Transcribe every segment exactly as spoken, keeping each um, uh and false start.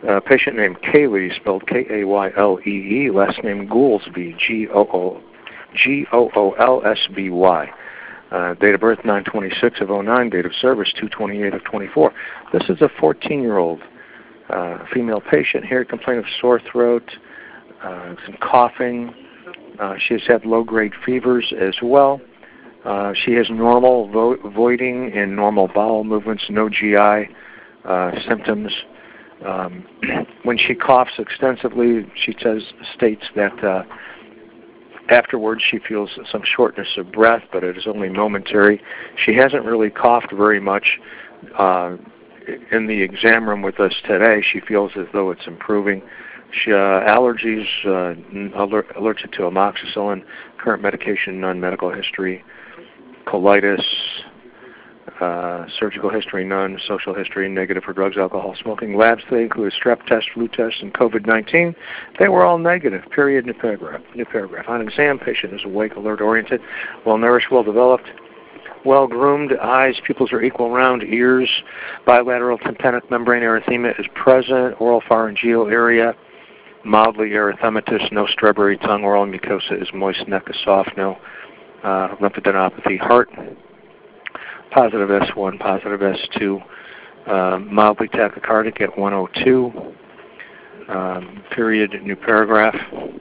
Uh, patient named Kaylee, spelled K A Y L E E, last name Goolsby, G O O G O O L S B Y. Uh, date of birth nine twenty-six of oh nine, date of service two twenty-eight of twenty-four. This is a fourteen-year-old uh, female patient here, complaint of sore throat, uh, some coughing. Uh, she has had low-grade fevers as well. Uh, she has normal vo voiding and normal bowel movements, no G I uh, symptoms. Um, when she coughs extensively, she says, states that uh, afterwards she feels some shortness of breath, but it is only momentary. She hasn't really coughed very much. Uh, in the exam room with us today, she feels as though it's improving. She, uh, allergies, uh, aller allergic to amoxicillin, current medication, non-medical history, colitis, Uh, surgical history, none. Social history, negative for drugs, alcohol, smoking. Labs today include a strep test, flu test, and COVID nineteen. They were all negative. Period. New paragraph. New paragraph. On exam, patient is awake, alert, oriented, well-nourished, well-developed, well-groomed. Eyes, pupils are equal round. Ears, bilateral tympanic membrane erythema is present. Oral pharyngeal area, mildly erythematous. No strawberry tongue. Oral mucosa is moist. Neck is soft. No uh, lymphadenopathy. Heart, positive S one, positive S two, uh, mildly tachycardic at one oh two, um, period, new paragraph.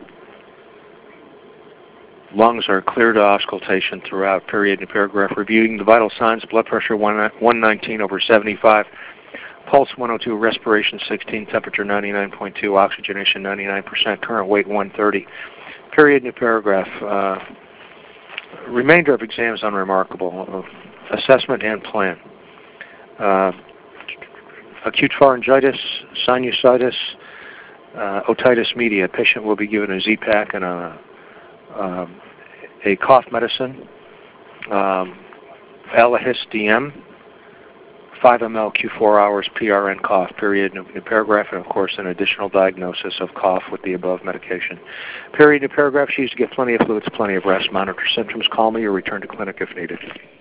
Lungs are clear to auscultation throughout, period, new paragraph. Reviewing the vital signs, blood pressure one nineteen over seventy-five, pulse one oh two, respiration sixteen, temperature ninety-nine point two, oxygenation ninety-nine percent, current weight one thirty, period, new paragraph. Uh, remainder of exams unremarkable. Assessment and plan. Uh, acute pharyngitis, sinusitis, uh, otitis media. Patient will be given a Z-Pak and a, uh, a cough medicine, um, Alahis D M, five milliliters Q four hours, P R N cough, period, new, new paragraph, and of course an additional diagnosis of cough with the above medication. Period, new paragraph. She needs to get plenty of fluids, plenty of rest, monitor symptoms, call me, or return to clinic if needed.